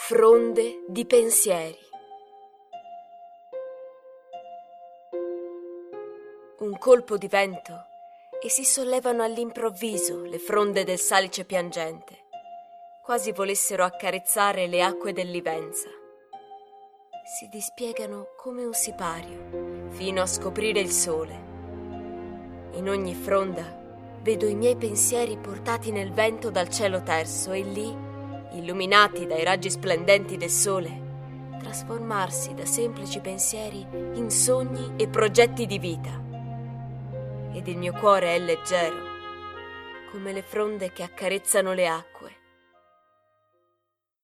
Fronde di pensieri. Un colpo di vento e si sollevano all'improvviso le fronde del salice piangente, quasi volessero accarezzare le acque del Livenza. Si dispiegano come un sipario fino a scoprire il sole. In ogni fronda vedo i miei pensieri portati nel vento dal cielo terzo e lì, illuminati dai raggi splendenti del sole, trasformarsi da semplici pensieri in sogni e progetti di vita. Ed il mio cuore è leggero, come le fronde che accarezzano le acque.